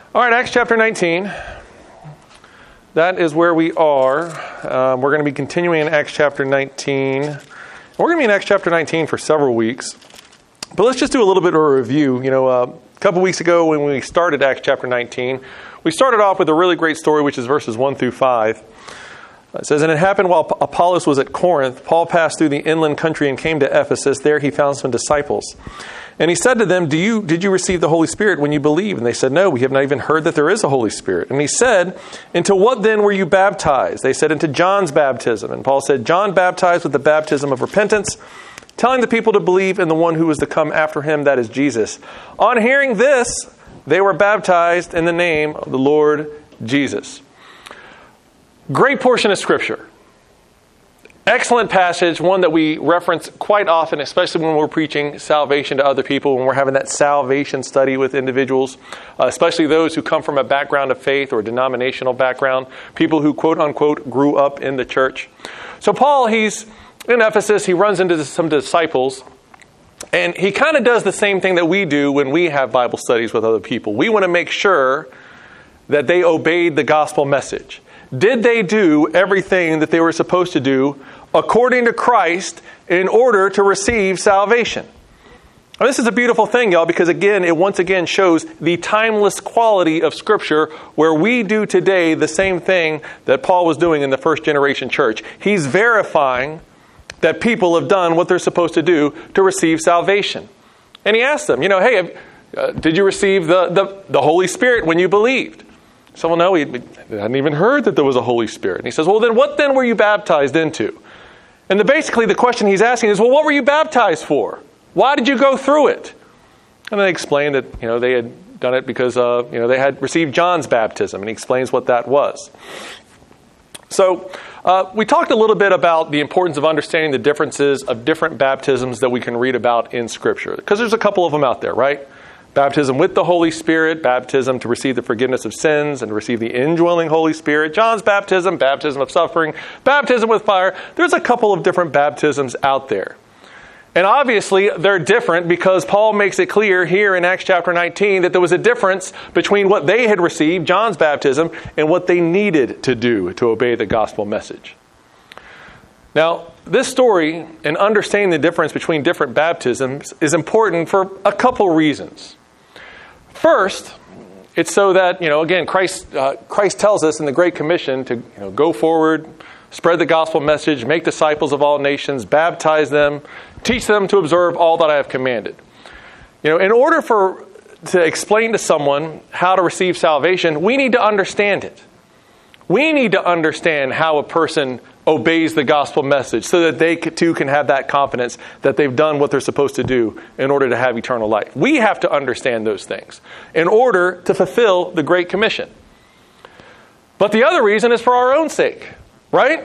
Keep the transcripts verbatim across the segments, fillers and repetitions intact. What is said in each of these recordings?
All right, Acts chapter nineteen. That is where we are. Um, we're going to be continuing in Acts chapter nineteen. We're going to be in Acts chapter nineteen for several weeks. But let's just do a little bit of a review. You know, uh, a couple weeks ago when we started Acts chapter nineteen, we started off with a really great story, which is verses one through five. It says, "And it happened while Apollos was at Corinth, Paul passed through the inland country and came to Ephesus. There he found some disciples. And he said to them, Do you, did you receive the Holy Spirit when you believed? And they said, No, we have not even heard that there is a Holy Spirit. And he said, Into what then were you baptized? They said, Into John's baptism. And Paul said, John baptized with the baptism of repentance, telling the people to believe in the one who was to come after him, that is Jesus. On hearing this, they were baptized in the name of the Lord Jesus." Great portion of Scripture. Excellent passage, one that we reference quite often, especially when we're preaching salvation to other people, when we're having that salvation study with individuals, uh, especially those who come from a background of faith or a denominational background, people who, quote unquote, grew up in the church. So Paul, he's in Ephesus, he runs into some disciples, and he kind of does the same thing that we do when we have Bible studies with other people. We want to make sure that they obeyed the gospel message. Did they do everything that they were supposed to do according to Christ in order to receive salvation? Now, this is a beautiful thing, y'all, because again, it once again shows the timeless quality of Scripture, where we do today the same thing that Paul was doing in the first generation church. He's verifying that people have done what they're supposed to do to receive salvation. And he asked them, you know, hey, uh, did you receive the, the, the Holy Spirit when you believed? Someone, no, he hadn't even heard that there was a Holy Spirit. And he says, well, then what then were you baptized into? And the, basically the question he's asking is, well, what were you baptized for? Why did you go through it? And they explained that, you know, they had done it because, uh, you know, they had received John's baptism. And he explains what that was. So uh, we talked a little bit about the importance of understanding the differences of different baptisms that we can read about in Scripture. Because there's a couple of them out there, right? Baptism with the Holy Spirit, baptism to receive the forgiveness of sins and receive the indwelling Holy Spirit, John's baptism, baptism of suffering, baptism with fire. There's a couple of different baptisms out there. And obviously, they're different because Paul makes it clear here in Acts chapter nineteen that there was a difference between what they had received, John's baptism, and what they needed to do to obey the gospel message. Now, this story and understanding the difference between different baptisms is important for a couple reasons. First, it's so that, you know, again, Christ uh, Christ tells us in the Great Commission to, you know, go forward, spread the gospel message, make disciples of all nations, baptize them, teach them to observe all that I have commanded. You know, in order for to explain to someone how to receive salvation, we need to understand it. We need to understand how a person obeys the gospel message so that they too can have that confidence that they've done what they're supposed to do in order to have eternal life. We have to understand those things in order to fulfill the Great Commission. But the other reason is for our own sake, right?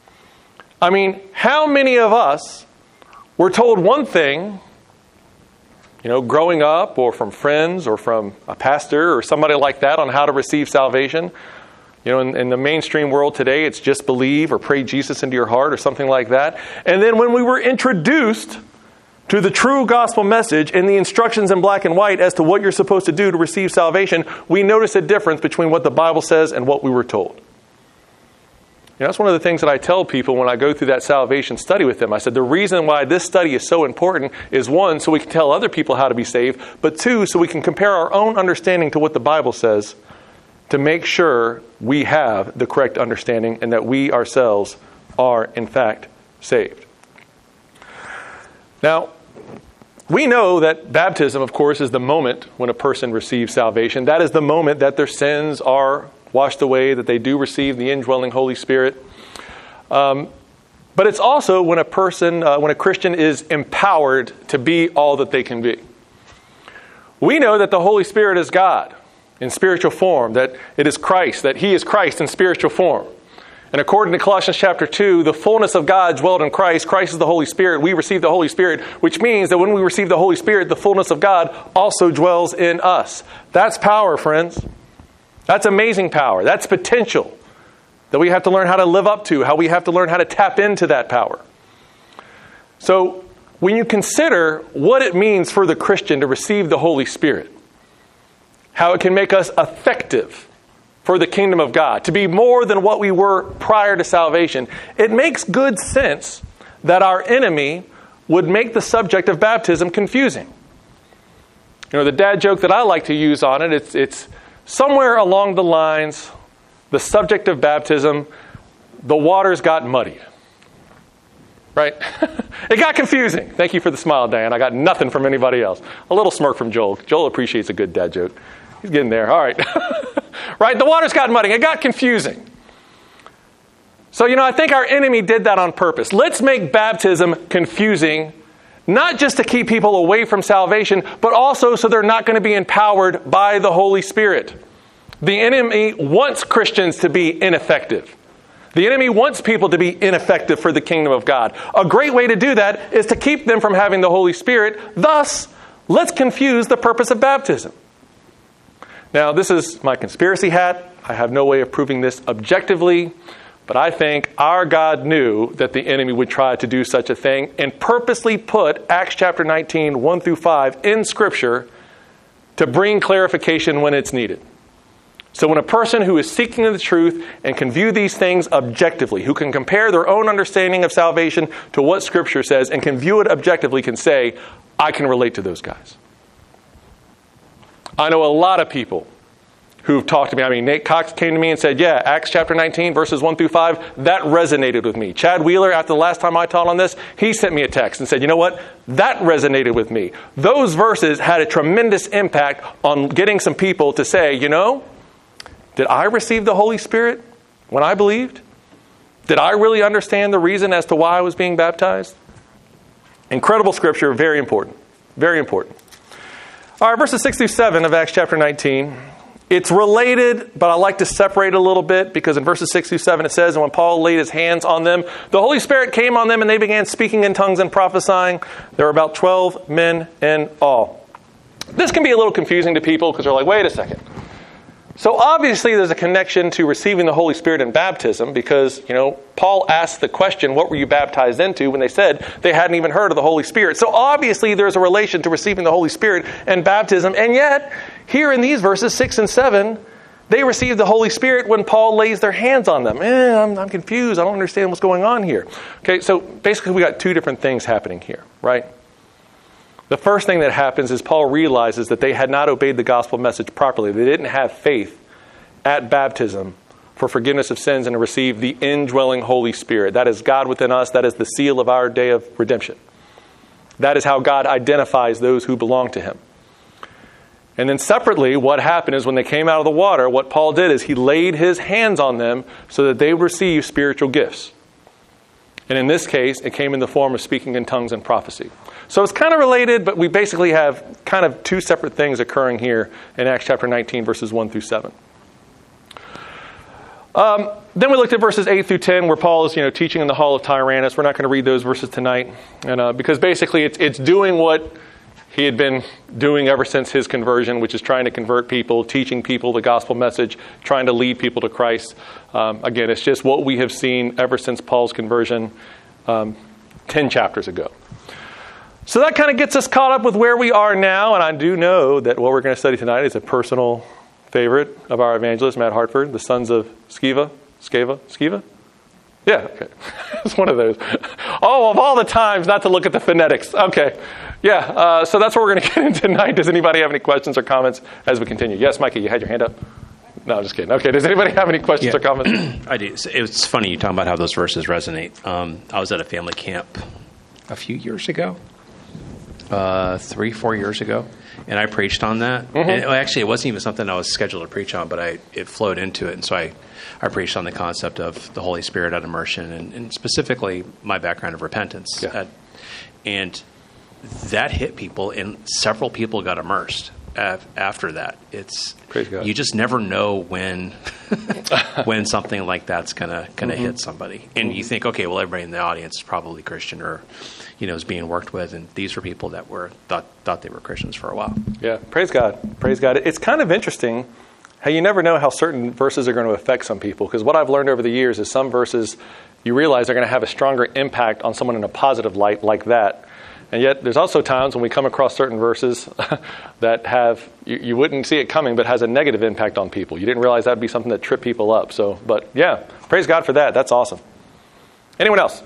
I mean, how many of us were told one thing, you know, growing up or from friends or from a pastor or somebody like that on how to receive salvation? You know, in, in the mainstream world today, it's just believe or pray Jesus into your heart or something like that. And then when we were introduced to the true gospel message and the instructions in black and white as to what you're supposed to do to receive salvation, we notice a difference between what the Bible says and what we were told. You know, that's one of the things that I tell people when I go through that salvation study with them. I said, the reason why this study is so important is, one, so we can tell other people how to be saved, but two, so we can compare our own understanding to what the Bible says to make sure we have the correct understanding and that we ourselves are, in fact, saved. Now, we know that baptism, of course, is the moment when a person receives salvation. That is the moment that their sins are washed away, that they do receive the indwelling Holy Spirit. Um, but it's also when a person, uh, when a Christian is empowered to be all that they can be. We know that the Holy Spirit is God in spiritual form, that it is Christ, that He is Christ in spiritual form. And according to Colossians chapter two, the fullness of God dwelled in Christ. Christ is the Holy Spirit. We receive the Holy Spirit, which means that when we receive the Holy Spirit, the fullness of God also dwells in us. That's power, friends. That's amazing power. That's potential that we have to learn how to live up to, how we have to learn how to tap into that power. So when you consider what it means for the Christian to receive the Holy Spirit, how it can make us effective for the kingdom of God, to be more than what we were prior to salvation. It makes good sense that our enemy would make the subject of baptism confusing. You know, the dad joke that I like to use on it, it's, it's somewhere along the lines, the subject of baptism, the waters got muddied. Right? It got confusing. Thank you for the smile, Dan. I got nothing from anybody else. A little smirk from Joel. Joel appreciates a good dad joke. He's getting there. All right. Right? The waters got muddy. It got confusing. So, you know, I think our enemy did that on purpose. Let's make baptism confusing, not just to keep people away from salvation, but also so they're not going to be empowered by the Holy Spirit. The enemy wants Christians to be ineffective. The enemy wants people to be ineffective for the kingdom of God. A great way to do that is to keep them from having the Holy Spirit. Thus, let's confuse the purpose of baptism. Now, this is my conspiracy hat. I have no way of proving this objectively, but I think our God knew that the enemy would try to do such a thing and purposely put Acts chapter nineteen, one through five in Scripture to bring clarification when it's needed. So when a person who is seeking the truth and can view these things objectively, who can compare their own understanding of salvation to what Scripture says and can view it objectively, can say, I can relate to those guys. I know a lot of people who've talked to me. I mean, Nate Cox came to me and said, yeah, Acts chapter nineteen, verses one through five, that resonated with me. Chad Wheeler, after the last time I taught on this, he sent me a text and said, you know what? That resonated with me. Those verses had a tremendous impact on getting some people to say, you know, did I receive the Holy Spirit when I believed? Did I really understand the reason as to why I was being baptized? Incredible Scripture, very important. Very important. All right, verses six through seven of Acts chapter nineteen. It's related, but I like to separate it a little bit because in verses six through seven it says, and when Paul laid his hands on them, the Holy Spirit came on them and they began speaking in tongues and prophesying. There were about twelve men in all. This can be a little confusing to people because they're like, wait a second. So obviously there's a connection to receiving the Holy Spirit in baptism because, you know, Paul asked the question, what were you baptized into, when they said they hadn't even heard of the Holy Spirit. So obviously there's a relation to receiving the Holy Spirit and baptism. And yet, here in these verses, six and seven, they receive the Holy Spirit when Paul lays their hands on them. Eh, I'm, I'm confused. I don't understand what's going on here. Okay, so basically we got two different things happening here, right? The first thing that happens is Paul realizes that they had not obeyed the gospel message properly. They didn't have faith at baptism for forgiveness of sins and to receive the indwelling Holy Spirit. That is God within us. That is the seal of our day of redemption. That is how God identifies those who belong to him. And then separately, what happened is when they came out of the water, what Paul did is he laid his hands on them so that they would receive spiritual gifts. And in this case, it came in the form of speaking in tongues and prophecy. So it's kind of related, but we basically have kind of two separate things occurring here in Acts chapter nineteen, verses one through seven. Um, then we looked at verses eight through ten, where Paul is, you know, teaching in the hall of Tyrannus. We're not going to read those verses tonight, and uh, because basically it's it's doing what he had been doing ever since his conversion, which is trying to convert people, teaching people the gospel message, trying to lead people to Christ. Um, again, it's just what we have seen ever since Paul's conversion um, ten chapters ago. So that kind of gets us caught up with where we are now, and I do know that what we're going to study tonight is a personal favorite of our evangelist, Matt Hartford, the sons of Sceva. Sceva? Sceva? Yeah, okay. It's one of those. Oh, of all the times not to look at the phonetics. Okay. Yeah, uh, so that's what we're going to get into tonight. Does anybody have any questions or comments as we continue? Yes, Mikey, you had your hand up? No, I'm just kidding. Okay, does anybody have any questions yeah. or comments? I do. It's funny you talking about how those verses resonate. Um, I was at a family camp a few years ago, uh, three, four years ago, and I preached on that. Mm-hmm. And it, actually, it wasn't even something I was scheduled to preach on, but I it flowed into it, and so I, I preached on the concept of the Holy Spirit at immersion, and, and specifically my background of repentance. Yeah. At, and that hit people, and several people got immersed af- after that. It's Praise God. You just never know when when something like that's gonna gonna mm-hmm. hit somebody, and mm-hmm. you think, okay, well, everybody in the audience is probably Christian, or you know, is being worked with, and these were people that were thought thought they were Christians for a while. Yeah, praise God, praise God. It's kind of interesting how you never know how certain verses are going to affect some people, because what I've learned over the years is some verses you realize are going to have a stronger impact on someone in a positive light like that And yet there's also times when we come across certain verses that have, you, you wouldn't see it coming, but has a negative impact on people. You didn't realize that would be something that tripped people up. So, but yeah, praise God for that. That's awesome. Anyone else?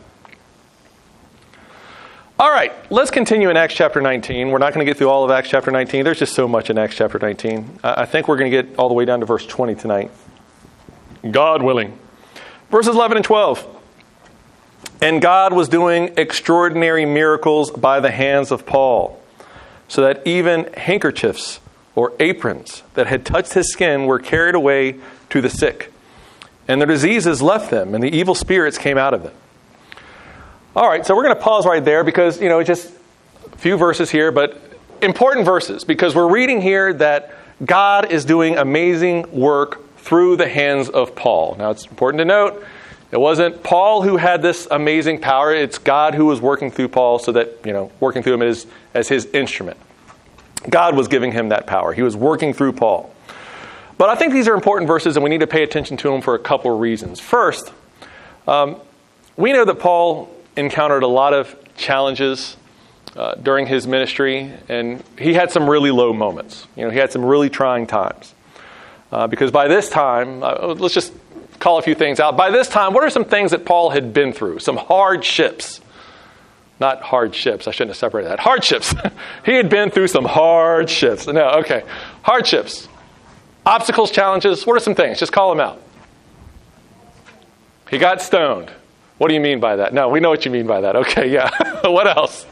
All right, let's continue in Acts chapter nineteen. We're not going to get through all of Acts chapter nineteen. There's just so much in Acts chapter nineteen. I think we're going to get all the way down to verse twenty tonight. God willing. Verses eleven and twelve. And God was doing extraordinary miracles by the hands of Paul, so that even handkerchiefs or aprons that had touched his skin were carried away to the sick. And their diseases left them, and the evil spirits came out of them. All right, so we're going to pause right there because, you know, just a few verses here, but important verses because we're reading here that God is doing amazing work through the hands of Paul. Now, it's important to note, it wasn't Paul who had this amazing power. It's God who was working through Paul so that, you know, working through him as, as his instrument. God was giving him that power. He was working through Paul. But I think these are important verses and we need to pay attention to them for a couple of reasons. First, um, we know that Paul encountered a lot of challenges uh, during his ministry, and he had some really low moments. You know, he had some really trying times. Uh, because by this time, uh, let's just call a few things out. By this time, what are some things that Paul had been through? Some hardships. Not hardships. I shouldn't have separated that. Hardships. He had been through some hardships. No, okay. Hardships. Obstacles, challenges. What are some things? Just call them out. He got stoned. What do you mean by that? No, we know what you mean by that. Okay, yeah. What else?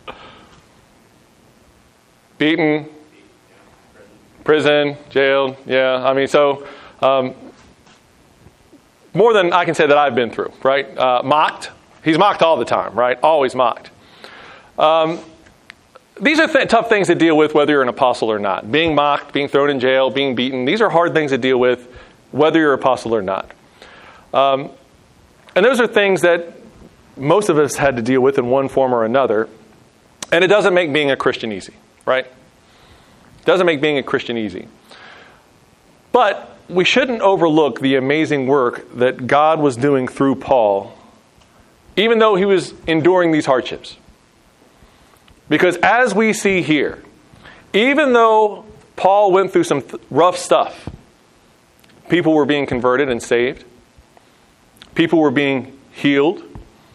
Beaten. Prison, jailed. Yeah, I mean, so um, more than I can say that I've been through, right? Uh, mocked. He's mocked all the time, right? Always mocked. Um, these are th- tough things to deal with whether you're an apostle or not. Being mocked, being thrown in jail, being beaten. These are hard things to deal with whether you're an apostle or not. Um, and those are things that most of us had to deal with in one form or another. And it doesn't make being a Christian easy, right? It doesn't make being a Christian easy. But we shouldn't overlook the amazing work that God was doing through Paul, even though he was enduring these hardships. Because as we see here, even though Paul went through some th- rough stuff, people were being converted and saved. People were being healed.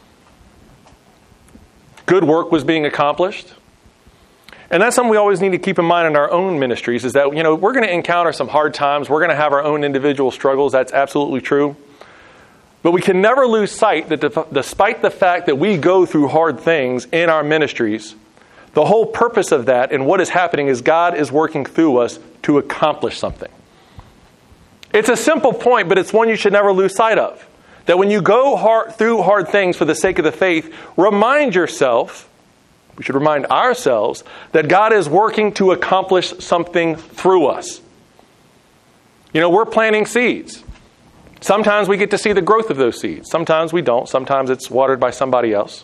Good work was being accomplished. And that's something we always need to keep in mind in our own ministries is that, you know, we're going to encounter some hard times. We're going to have our own individual struggles. That's absolutely true. But we can never lose sight that despite the fact that we go through hard things in our ministries, the whole purpose of that and what is happening is God is working through us to accomplish something. It's a simple point, but it's one you should never lose sight of. That when you go hard, through hard things for the sake of the faith, remind yourself, we should remind ourselves, that God is working to accomplish something through us. You know, we're planting seeds. Sometimes we get to see the growth of those seeds. Sometimes we don't. Sometimes it's watered by somebody else.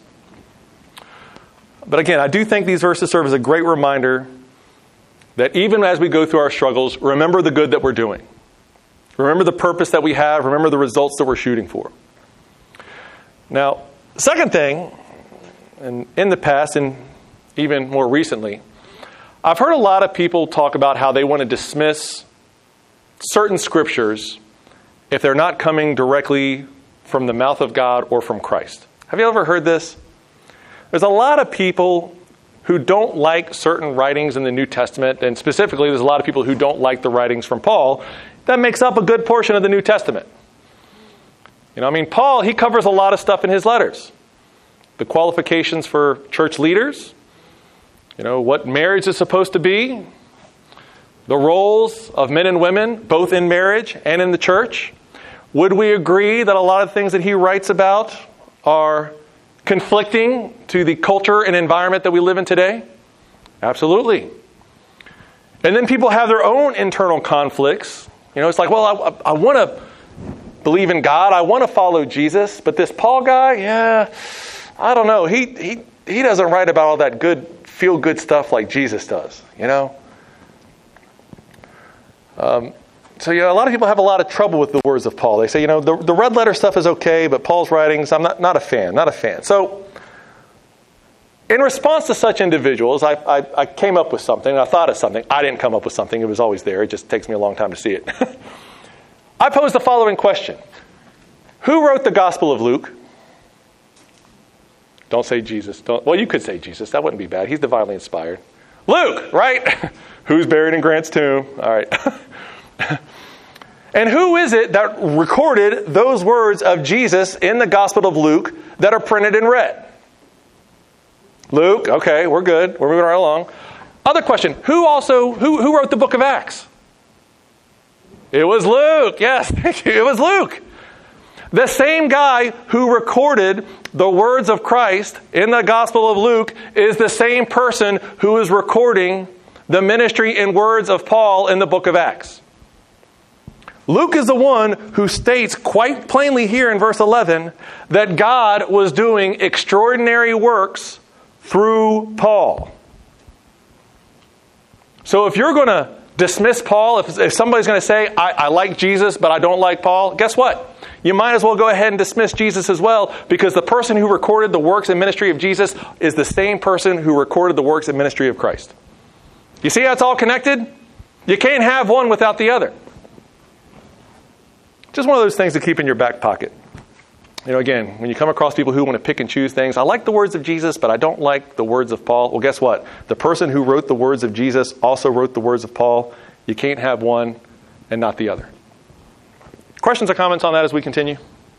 But again, I do think these verses serve as a great reminder that even as we go through our struggles, remember the good that we're doing. Remember the purpose that we have. Remember the results that we're shooting for. Now, second thing, and in the past and even more recently, I've heard a lot of people talk about how they want to dismiss certain scriptures if they're not coming directly from the mouth of God or from Christ. Have you ever heard this? There's a lot of people who don't like certain writings in the New Testament, and specifically there's a lot of people who don't like the writings from Paul. That makes up a good portion of the New Testament. You know, I mean, Paul, he covers a lot of stuff in his letters. The qualifications for church leaders, you know, what marriage is supposed to be, the roles of men and women, both in marriage and in the church. Would we agree that a lot of things that he writes about are conflicting to the culture and environment that we live in today? Absolutely. And then people have their own internal conflicts. You know, it's like, well, I, I want to believe in God. I want to follow Jesus. But this Paul guy, yeah, I don't know. He he he doesn't write about all that good, feel-good stuff like Jesus does, you know? Um, so, yeah, a lot of people have a lot of trouble with the words of Paul. They say, you know, the, the red letter stuff is okay, but Paul's writings, I'm not, not a fan, not a fan. So, In response to such individuals, I, I, I came up with something. I thought of something. I didn't come up with something. It was always there. It just takes me a long time to see it. I posed the following question. Who wrote the Gospel of Luke? Don't say Jesus. Don't, well, you could say Jesus. That wouldn't be bad. He's divinely inspired. Luke, right? Who's buried in Grant's tomb? All right. And who is it that recorded those words of Jesus in the Gospel of Luke that are printed in red? Luke. Okay, we're good. We're moving right along. Other question. Who also, who, who wrote the book of Acts? It was Luke. Yes, thank you. It was Luke. The same guy who recorded the words of Christ in the Gospel of Luke is the same person who is recording the ministry and words of Paul in the book of Acts. Luke is the one who states quite plainly here in verse eleven that God was doing extraordinary works through Paul. So if you're going to dismiss Paul, if, if somebody's going to say, I, I like Jesus, but I don't like Paul, guess what? You might as well go ahead and dismiss Jesus as well, because the person who recorded the works and ministry of Jesus is the same person who recorded the works and ministry of Christ. You see how it's all connected? You can't have one without the other. Just one of those things to keep in your back pocket. You know, again, when you come across people who want to pick and choose things, I like the words of Jesus, but I don't like the words of Paul. Well, guess what? The person who wrote the words of Jesus also wrote the words of Paul. You can't have one and not the other. Questions or comments on that as we continue?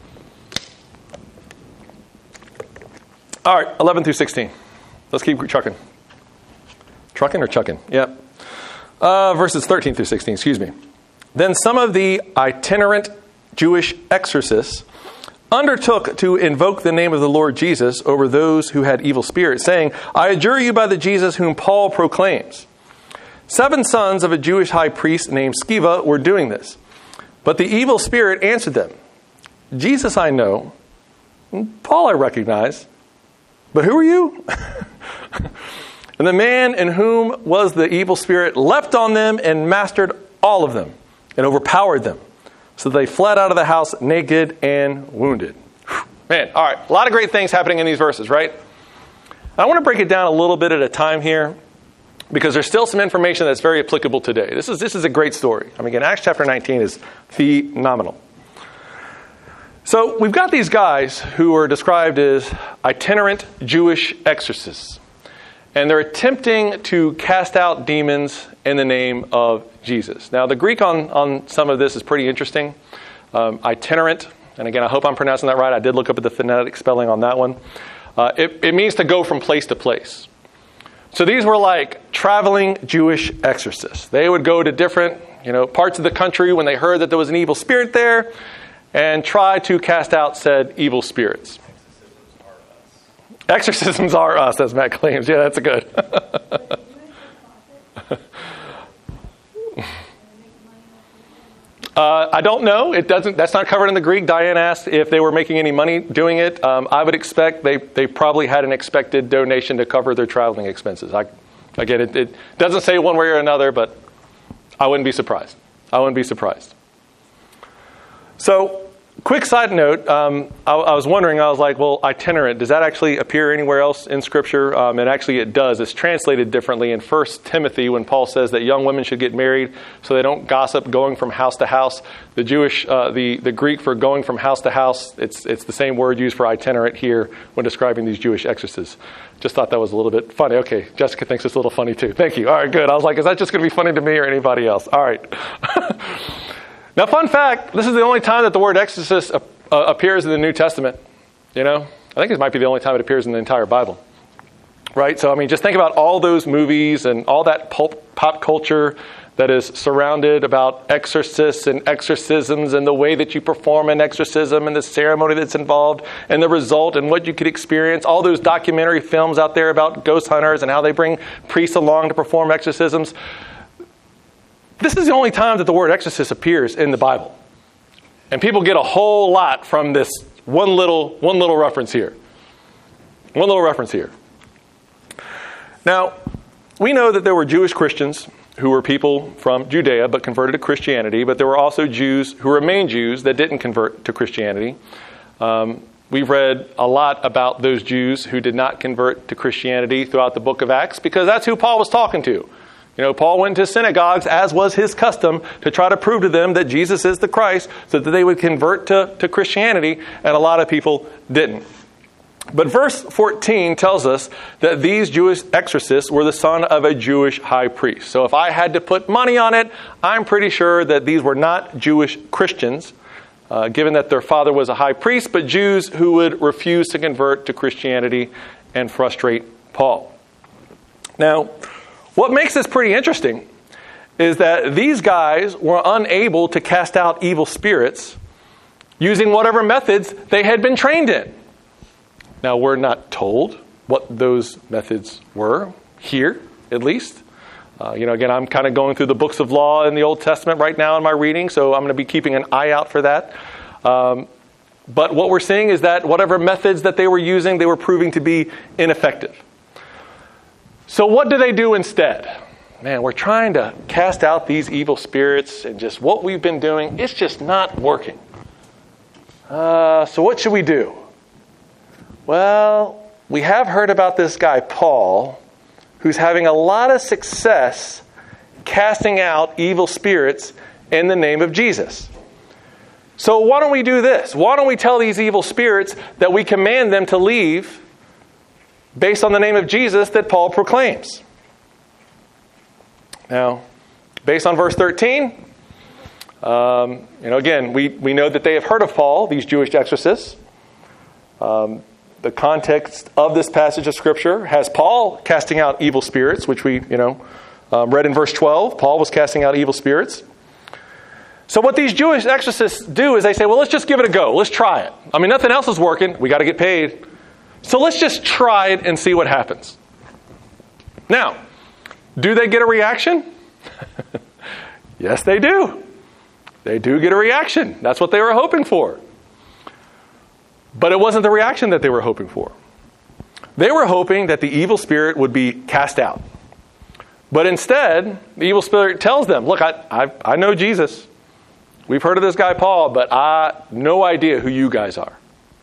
All right, eleven through sixteen. Let's keep trucking. Trucking or chucking? Yeah. Uh, verses thirteen through sixteen, excuse me. Then some of the itinerant Jewish exorcists undertook to invoke the name of the Lord Jesus over those who had evil spirits, saying, I adjure you by the Jesus whom Paul proclaims. Seven sons of a Jewish high priest named Sceva were doing this. But the evil spirit answered them, Jesus I know, Paul I recognize, but who are you? And the man in whom was the evil spirit leapt on them and mastered all of them and overpowered them. So they fled out of the house naked and wounded. Man, all right. A lot of great things happening in these verses, right? I want to break it down a little bit at a time here, because there's still some information that's very applicable today. This is this is a great story. I mean, again, Acts chapter nineteen is phenomenal. So we've got these guys who are described as itinerant Jewish exorcists. And they're attempting to cast out demons in the name of Jesus. Now, the Greek on, on some of this is pretty interesting. Um, itinerant, and again, I hope I'm pronouncing that right. I did look up at the phonetic spelling on that one. Uh, it, it means to go from place to place. So these were like traveling Jewish exorcists. They would go to different, you know, parts of the country when they heard that there was an evil spirit there and try to cast out said evil spirits. Exorcisms are us, as Matt claims. Yeah, that's a good. uh, I don't know. It doesn't. That's not covered in the Greek. Diane asked if they were making any money doing it. Um, I would expect they, they probably had an expected donation to cover their traveling expenses. I, again, it, it doesn't say one way or another, but I wouldn't be surprised. I wouldn't be surprised. So, quick side note, um, I, I was wondering, I was like, well, itinerant, does that actually appear anywhere else in Scripture? Um, and actually it does. It's translated differently in First Timothy when Paul says that young women should get married so they don't gossip going from house to house. The Jewish, uh, the, the Greek for going from house to house, it's it's the same word used for itinerant here when describing these Jewish exorcists. Just thought that was a little bit funny. Okay, Jessica thinks it's a little funny too. Thank you. All right, good. I was like, is that just going to be funny to me or anybody else? All right. Now, fun fact, this is the only time that the word exorcist uh, appears in the New Testament. You know, I think it might be the only time it appears in the entire Bible. Right? So, I mean, just think about all those movies and all that pulp, pop culture that is surrounded about exorcists and exorcisms and the way that you perform an exorcism and the ceremony that's involved and the result and what you could experience. All those documentary films out there about ghost hunters and how they bring priests along to perform exorcisms. This is the only time that the word exorcist appears in the Bible. And people get a whole lot from this one little one little reference here. One little reference here. Now, we know that there were Jewish Christians who were people from Judea but converted to Christianity, but there were also Jews who remained Jews that didn't convert to Christianity. Um, we've read a lot about those Jews who did not convert to Christianity throughout the book of Acts, because that's who Paul was talking to. You know, Paul went to synagogues, as was his custom, to try to prove to them that Jesus is the Christ so that they would convert to, to Christianity, and a lot of people didn't. But verse fourteen tells us that these Jewish exorcists were the son of a Jewish high priest. So if I had to put money on it, I'm pretty sure that these were not Jewish Christians, uh, given that their father was a high priest, but Jews who would refuse to convert to Christianity and frustrate Paul. Now, what makes this pretty interesting is that these guys were unable to cast out evil spirits using whatever methods they had been trained in. Now, we're not told what those methods were here, at least. Uh, you know, again, I'm kind of going through the books of law in the Old Testament right now in my reading, so I'm going to be keeping an eye out for that. Um, but what we're seeing is that whatever methods that they were using, they were proving to be ineffective. So what do they do instead? Man, we're trying to cast out these evil spirits, and just what we've been doing, it's just not working. Uh, so what should we do? Well, we have heard about this guy, Paul, who's having a lot of success casting out evil spirits in the name of Jesus. So why don't we do this? Why don't we tell these evil spirits that we command them to leave based on the name of Jesus that Paul proclaims? Now, based on verse thirteen, um, you know, again, we, we know that they have heard of Paul, these Jewish exorcists. Um, The context of this passage of Scripture has Paul casting out evil spirits, which we, you know, um, read in verse twelve. Paul was casting out evil spirits. So what these Jewish exorcists do is they say, well, let's just give it a go. Let's try it. I mean, nothing else is working. We got to get paid. So let's just try it and see what happens. Now, do they get a reaction? Yes, they do. They do get a reaction. That's what they were hoping for. But it wasn't the reaction that they were hoping for. They were hoping that the evil spirit would be cast out. But instead, the evil spirit tells them, look, I, I, I know Jesus. We've heard of this guy Paul, but I have no idea who you guys are.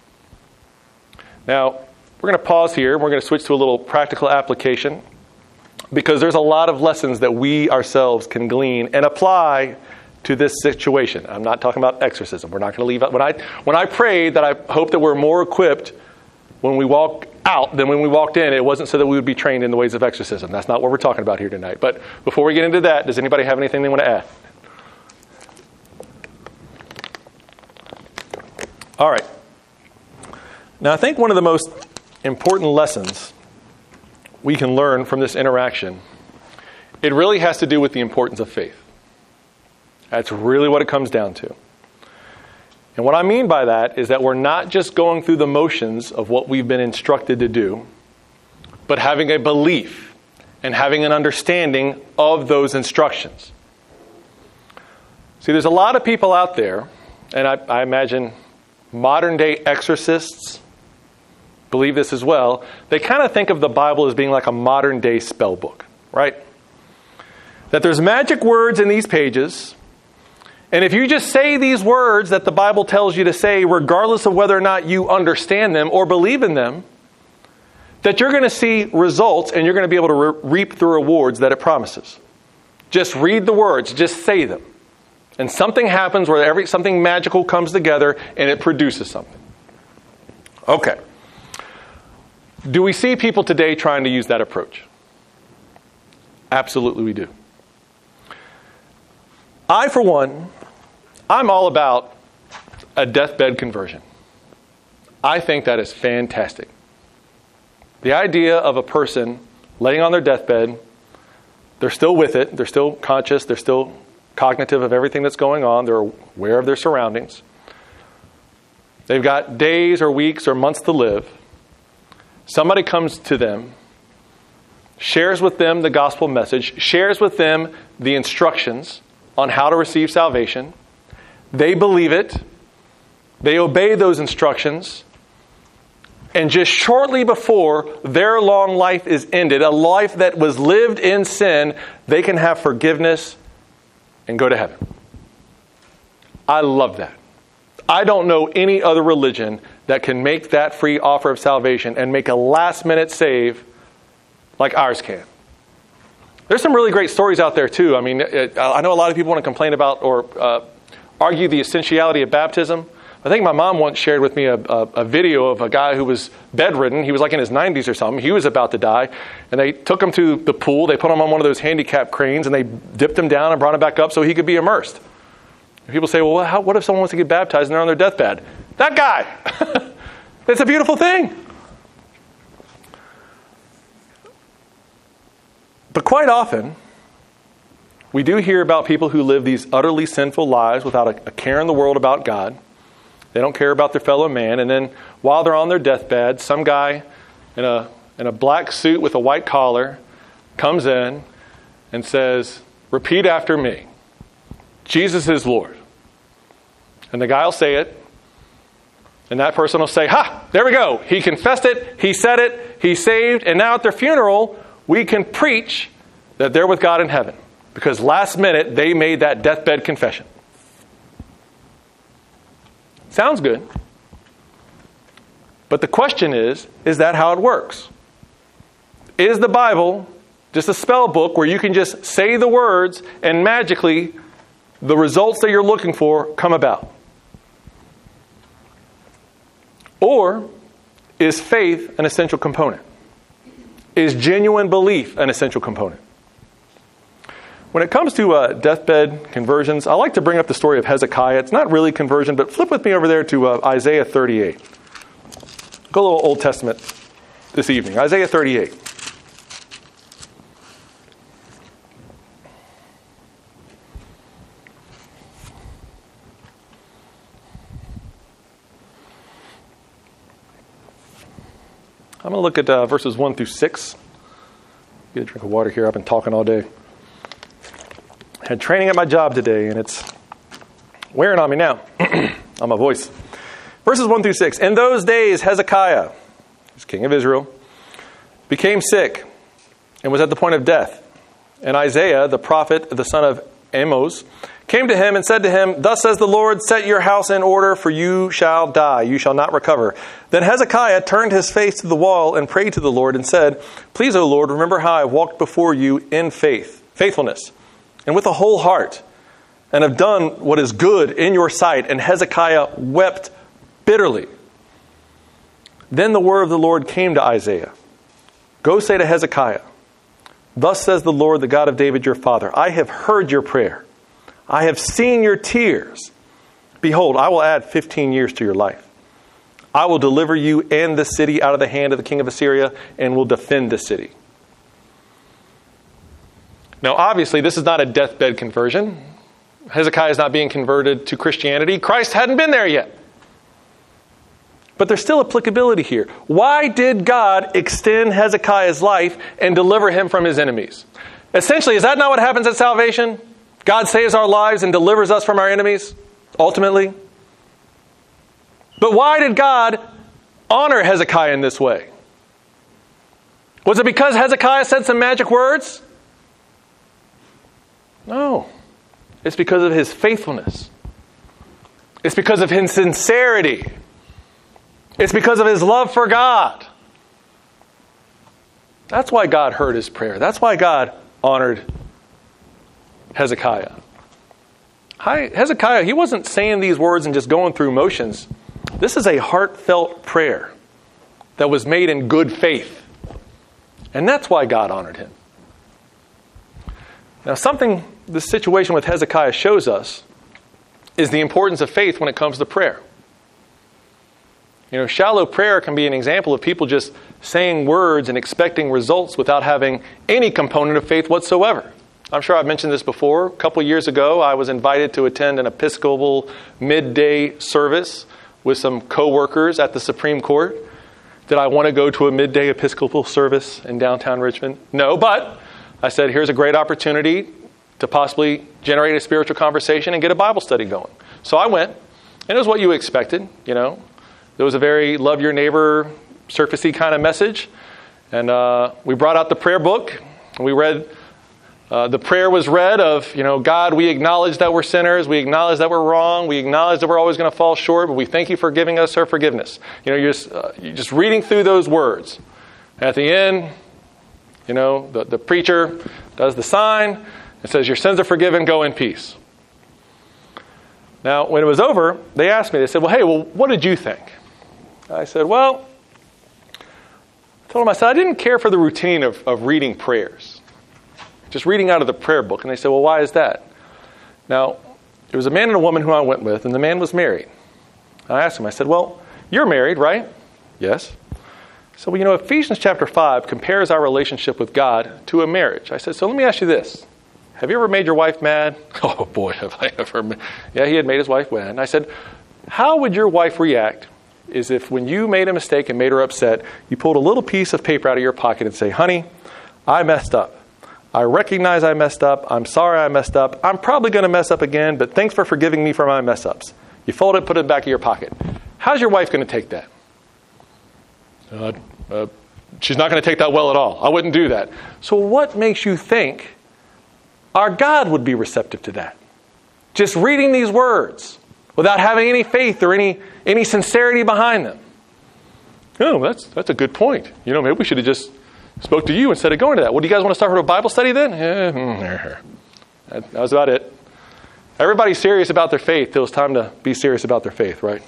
Now, we're going to pause here. We're going to switch to a little practical application, because there's a lot of lessons that we ourselves can glean and apply to this situation. I'm not talking about exorcism. We're not going to leave out. When I when I prayed that I hope that we're more equipped when we walk out than when we walked in, it wasn't so that we would be trained in the ways of exorcism. That's not what we're talking about here tonight. But before we get into that, does anybody have anything they want to add? All right. Now, I think one of the most important lessons we can learn from this interaction, it really has to do with the importance of faith. That's really what it comes down to. And what I mean by that is that we're not just going through the motions of what we've been instructed to do, but having a belief and having an understanding of those instructions. See, there's a lot of people out there, and I, I imagine modern day exorcists believe this as well. They kind of think of the Bible as being like a modern day spell book, right? That there's magic words in these pages, and if you just say these words that the Bible tells you to say, regardless of whether or not you understand them or believe in them, that you're going to see results and you're going to be able to re- reap the rewards that it promises. Just read the words, just say them. And something happens where every something magical comes together and it produces something. Okay. Do we see people today trying to use that approach? Absolutely we do. I, for one, I'm all about a deathbed conversion. I think that is fantastic. The idea of a person laying on their deathbed, they're still with it, they're still conscious, they're still cognitive of everything that's going on, they're aware of their surroundings. They've got days or weeks or months to live. Somebody comes to them, shares with them the gospel message, shares with them the instructions on how to receive salvation. They believe it. They obey those instructions. And just shortly before their long life is ended, a life that was lived in sin, they can have forgiveness and go to heaven. I love that. I don't know any other religion that can make that free offer of salvation and make a last-minute save like ours can. There's some really great stories out there, too. I mean, it, I know a lot of people want to complain about or uh, argue the essentiality of baptism. I think my mom once shared with me a, a, a video of a guy who was bedridden. He was like in his nineties or something. He was about to die. And they took him to the pool. They put him on one of those handicap cranes, and they dipped him down and brought him back up so he could be immersed. And people say, well, how, what if someone wants to get baptized and they're on their deathbed? That guy. It's a beautiful thing. But quite often, we do hear about people who live these utterly sinful lives without a, a care in the world about God. They don't care about their fellow man. And then while they're on their deathbed, some guy in a in a black suit with a white collar comes in and says, repeat after me. Jesus is Lord. And the guy will say it. And that person will say, ha, there we go. He confessed it. He said it. He's saved. And now at their funeral, we can preach that they're with God in heaven. Because last minute, they made that deathbed confession. Sounds good. But the question is, is that how it works? Is the Bible just a spell book where you can just say the words and magically the results that you're looking for come about? Or is faith an essential component? Is genuine belief an essential component? When it comes to uh, deathbed conversions, I like to bring up the story of Hezekiah. It's not really conversion, but flip with me over there to uh, Isaiah thirty-eight. Go a little Old Testament this evening. Isaiah thirty-eight. I'm going to look at uh, verses one through six. Get a drink of water here. I've been talking all day. Had training at my job today, and it's wearing on me now, on my voice. Verses one through six. In those days, Hezekiah, who's king of Israel, became sick and was at the point of death. And Isaiah, the prophet, the son of Amos, came to him and said to him, thus says the Lord, set your house in order, for you shall die. You shall not recover. Then Hezekiah turned his face to the wall and prayed to the Lord and said, please, O Lord, remember how I walked before you in faith, faithfulness, and with a whole heart, and have done what is good in your sight. And Hezekiah wept bitterly. Then the word of the Lord came to Isaiah. Go say to Hezekiah, thus says the Lord, the God of David your father, I have heard your prayer. I have seen your tears. Behold, I will add fifteen years to your life. I will deliver you and the city out of the hand of the king of Assyria, and will defend the city. Now, obviously, this is not a deathbed conversion. Hezekiah is not being converted to Christianity. Christ hadn't been there yet. But there's still applicability here. Why did God extend Hezekiah's life and deliver him from his enemies? Essentially, is that not what happens at salvation? God saves our lives and delivers us from our enemies, ultimately. But why did God honor Hezekiah in this way? Was it because Hezekiah said some magic words? No. It's because of his faithfulness. It's because of his sincerity. It's because of his love for God. That's why God heard his prayer. That's why God honored Hezekiah. Hezekiah, he wasn't saying these words and just going through motions. This is a heartfelt prayer that was made in good faith. And that's why God honored him. Now, something this situation with Hezekiah shows us is the importance of faith when it comes to prayer. You know, shallow prayer can be an example of people just saying words and expecting results without having any component of faith whatsoever. I'm sure I've mentioned this before. A couple years ago, I was invited to attend an Episcopal midday service with some co-workers at the Supreme Court. Did I want to go to a midday Episcopal service in downtown Richmond? No, but I said, here's a great opportunity to possibly generate a spiritual conversation and get a Bible study going. So I went, and it was what you expected, you know. There was a very love your neighbor, surfacey kind of message. And uh, we brought out the prayer book, and we read Uh, the prayer was read of, you know, God, we acknowledge that we're sinners. We acknowledge that we're wrong. We acknowledge that we're always going to fall short, but we thank you for giving us our forgiveness. You know, you're just, uh, you're just reading through those words. At the end, you know, the, the preacher does the sign. It says, your sins are forgiven. Go in peace. Now, when it was over, they asked me, they said, well, hey, well, what did you think? I said, well, I told them, I said, I didn't care for the routine of, of reading prayers. Just reading out of the prayer book. And they said, well, why is that? Now, there was a man and a woman who I went with, and the man was married. And I asked him, I said, well, you're married, right? Yes. So, well, you know, Ephesians chapter five compares our relationship with God to a marriage. I said, so let me ask you this. Have you ever made your wife mad? Oh, boy, have I ever. Ma- yeah, he had made his wife mad. And I said, how would your wife react is if when you made a mistake and made her upset, you pulled a little piece of paper out of your pocket and say, honey, I messed up. I recognize I messed up. I'm sorry I messed up. I'm probably going to mess up again, but thanks for forgiving me for my mess ups. You fold it, put it back in your pocket. How's your wife going to take that? Uh, uh, she's not going to take that well at all. I wouldn't do that. So what makes you think our God would be receptive to that? Just reading these words without having any faith or any, any sincerity behind them. Oh, that's that's a good point. You know, maybe we should have just spoke to you instead of going to that. Well, do you guys want to start a Bible study then? Yeah, that, that was about it. Everybody's serious about their faith till it's time to be serious about their faith, right?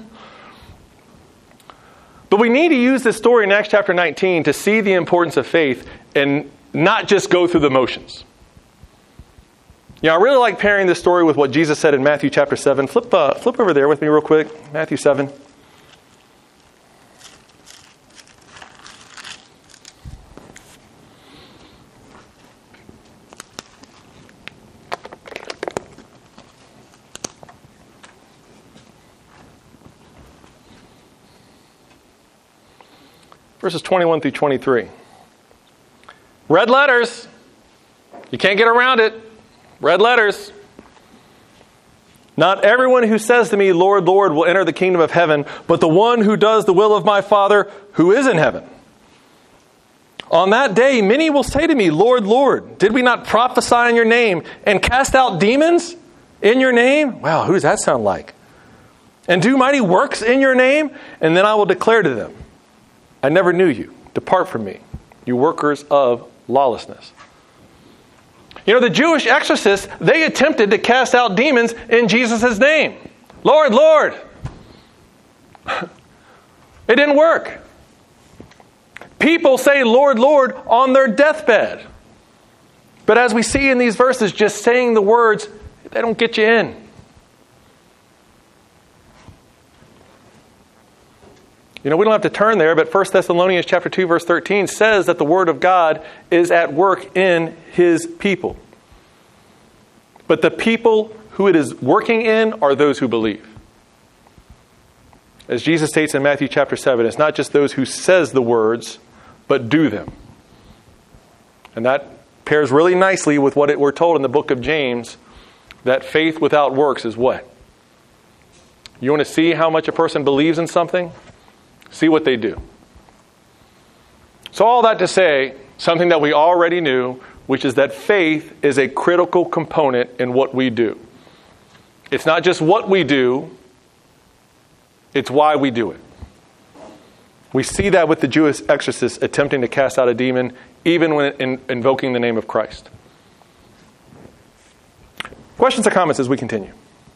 But we need to use this story in Acts chapter nineteen to see the importance of faith and not just go through the motions. You know, I really like pairing this story with what Jesus said in Matthew chapter seven. Flip, uh, flip over there with me real quick. Matthew seven. Verses twenty-one through twenty-three. Red letters. You can't get around it. Red letters. Not everyone who says to me, Lord, Lord, will enter the kingdom of heaven, but the one who does the will of my Father who is in heaven. On that day, many will say to me, Lord, Lord, did we not prophesy in your name and cast out demons in your name? Wow, who does that sound like? And do mighty works in your name? And then I will declare to them, I never knew you. Depart from me, you workers of lawlessness. You know, the Jewish exorcists, they attempted to cast out demons in Jesus' name. Lord, Lord. It didn't work. People say, Lord, Lord, on their deathbed. But as we see in these verses, just saying the words, they don't get you in. You know, we don't have to turn there, but First Thessalonians chapter two, verse thirteen says that the Word of God is at work in His people. But the people who it is working in are those who believe. As Jesus states in Matthew chapter seven, it's not just those who says the words, but do them. And that pairs really nicely with what it, we're told in the book of James, that faith without works is what? You want to see how much a person believes in something? See what they do. So all that to say, something that we already knew, which is that faith is a critical component in what we do. It's not just what we do, it's why we do it. We see that with the Jewish exorcists attempting to cast out a demon, even when in, invoking the name of Christ. Questions or comments as we continue?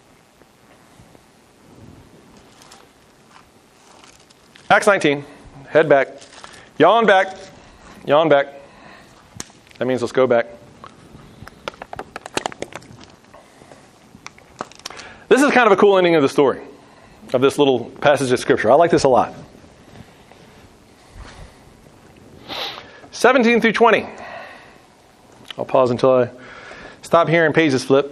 Acts nineteen. Head back. Yawn back. Yawn back. That means let's go back. This is kind of a cool ending of the story, of this little passage of Scripture. I like this a lot. seventeen through twenty. I'll pause until I stop hearing pages flip.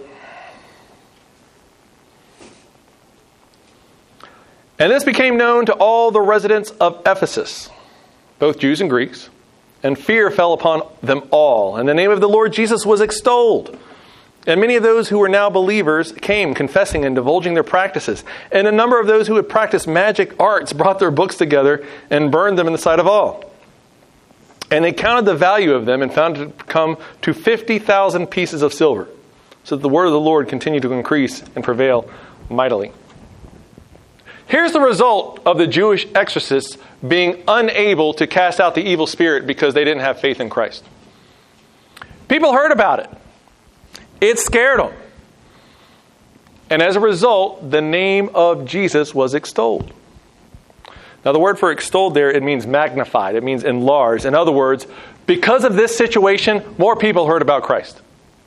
And this became known to all the residents of Ephesus, both Jews and Greeks, and fear fell upon them all. And the name of the Lord Jesus was extolled. And many of those who were now believers came, confessing and divulging their practices. And a number of those who had practiced magic arts brought their books together and burned them in the sight of all. And they counted the value of them and found it to come to fifty thousand pieces of silver. So that the word of the Lord continued to increase and prevail mightily. Here's the result of the Jewish exorcists being unable to cast out the evil spirit because they didn't have faith in Christ. People heard about it. It scared them. And as a result, the name of Jesus was extolled. Now, the word for extolled there, it means magnified. It means enlarged. In other words, because of this situation, more people heard about Christ.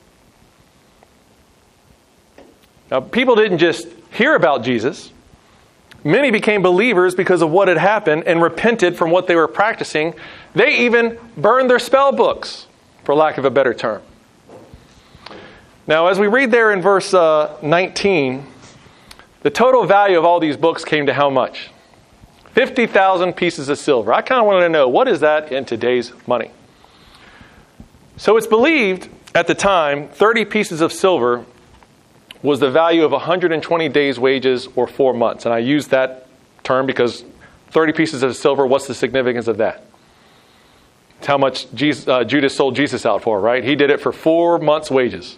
Now, people didn't just hear about Jesus. Many became believers because of what had happened and repented from what they were practicing. They even burned their spell books, for lack of a better term. Now, as we read there in verse uh, nineteen, the total value of all these books came to how much? fifty thousand pieces of silver. I kind of wanted to know, what is that in today's money? So it's believed at the time, thirty pieces of silver was the value of one hundred twenty days' wages or four months. And I use that term because thirty pieces of silver, what's the significance of that? It's how much Jesus, uh, Judas sold Jesus out for, right? He did it for four months' wages.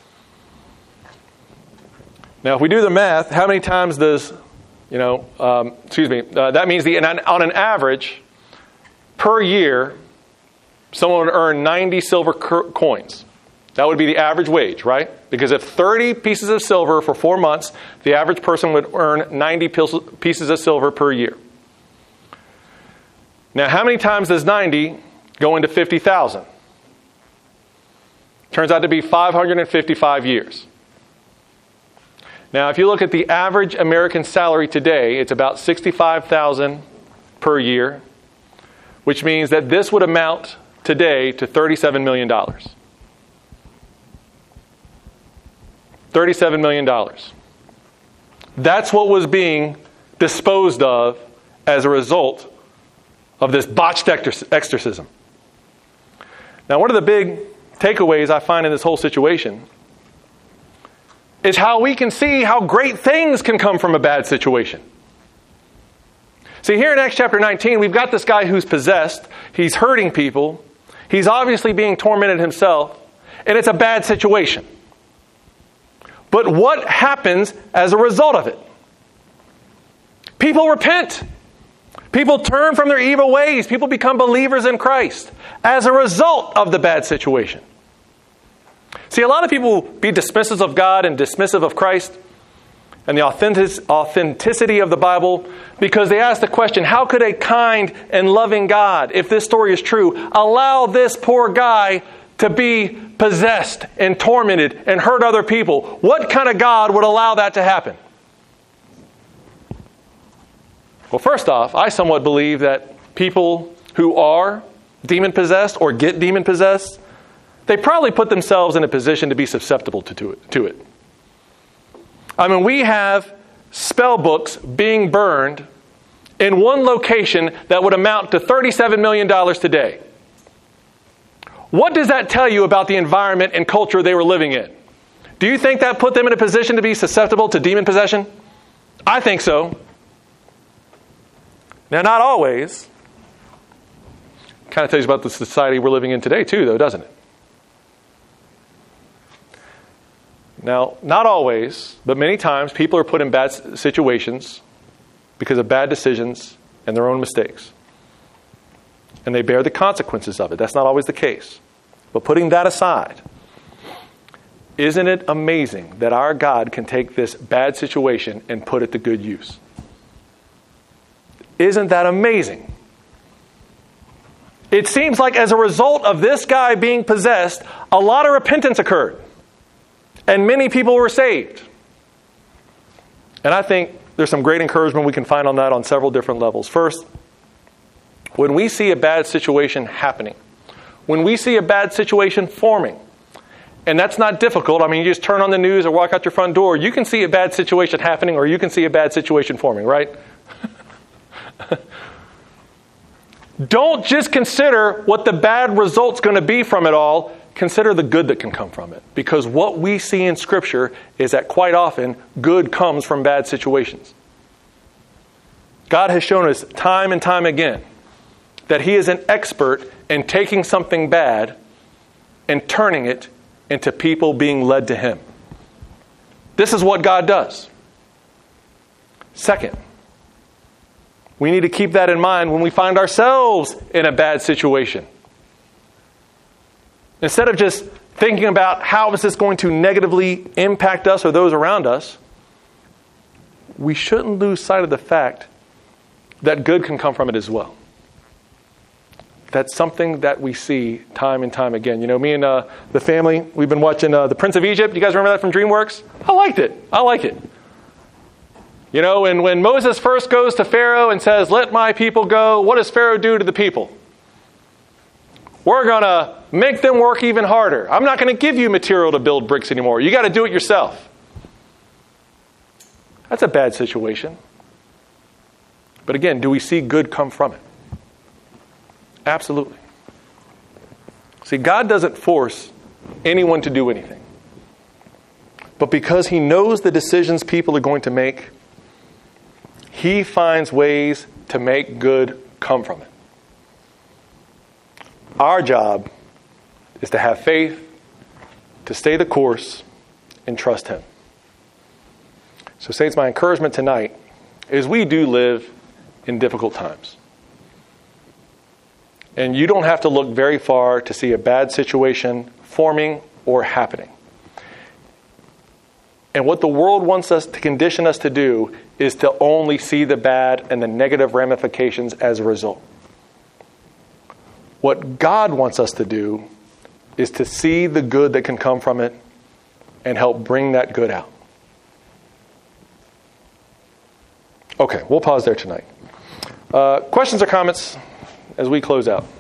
Now, if we do the math, how many times does, you know, um, excuse me, uh, that means the on an average, per year, someone would earn ninety silver coins. That would be the average wage, right? Because if thirty pieces of silver for four months, the average person would earn ninety pieces of silver per year. Now, how many times does ninety go into fifty thousand? Turns out to be five hundred fifty-five years. Now, if you look at the average American salary today, it's about sixty-five thousand dollars per year, which means that this would amount today to thirty-seven million dollars. thirty-seven million dollars. That's what was being disposed of as a result of this botched exorcism. Now, one of the big takeaways I find in this whole situation is how we can see how great things can come from a bad situation. See, here in Acts chapter nineteen, we've got this guy who's possessed. He's hurting people. He's obviously being tormented himself. And it's a bad situation. But what happens as a result of it? People repent. People turn from their evil ways. People become believers in Christ as a result of the bad situation. See, a lot of people be dismissive of God and dismissive of Christ and the authentic, authenticity of the Bible because they ask the question, how could a kind and loving God, if this story is true, allow this poor guy to be possessed and tormented and hurt other people? What kind of God would allow that to happen? Well, first off, I somewhat believe that people who are demon-possessed or get demon-possessed, they probably put themselves in a position to be susceptible to, to, it, to it. I mean, we have spell books being burned in one location that would amount to thirty-seven million dollars today. What does that tell you about the environment and culture they were living in? Do you think that put them in a position to be susceptible to demon possession? I think so. Now, not always. Kind of tells you about the society we're living in today, too, though, doesn't it? Now, not always, but many times people are put in bad situations because of bad decisions and their own mistakes. And they bear the consequences of it. That's not always the case. But putting that aside, isn't it amazing that our God can take this bad situation and put it to good use? Isn't that amazing? It seems like as a result of this guy being possessed, a lot of repentance occurred. And many people were saved. And I think there's some great encouragement we can find on that on several different levels. First, when we see a bad situation happening, when we see a bad situation forming, and that's not difficult. I mean, you just turn on the news or walk out your front door. You can see a bad situation happening or you can see a bad situation forming, right? Don't just consider what the bad result's going to be from it all. Consider the good that can come from it. Because what we see in Scripture is that quite often good comes from bad situations. God has shown us time and time again that he is an expert in taking something bad and turning it into people being led to him. This is what God does. Second, we need to keep that in mind when we find ourselves in a bad situation. Instead of just thinking about how is this going to negatively impact us or those around us, we shouldn't lose sight of the fact that good can come from it as well. That's something that we see time and time again. You know, me and uh, the family, we've been watching uh, The Prince of Egypt. You guys remember that from DreamWorks? I liked it. I like it. You know, and when Moses first goes to Pharaoh and says, "Let my people go," what does Pharaoh do to the people? We're going to make them work even harder. I'm not going to give you material to build bricks anymore. You got to do it yourself. That's a bad situation. But again, do we see good come from it? Absolutely. See, God doesn't force anyone to do anything. But because he knows the decisions people are going to make, he finds ways to make good come from it. Our job is to have faith, to stay the course, and trust him. So, saints, my encouragement tonight is we do live in difficult times. And you don't have to look very far to see a bad situation forming or happening. And what the world wants us to condition us to do is to only see the bad and the negative ramifications as a result. What God wants us to do is to see the good that can come from it and help bring that good out. Okay, we'll pause there tonight. Uh, questions or comments as we close out?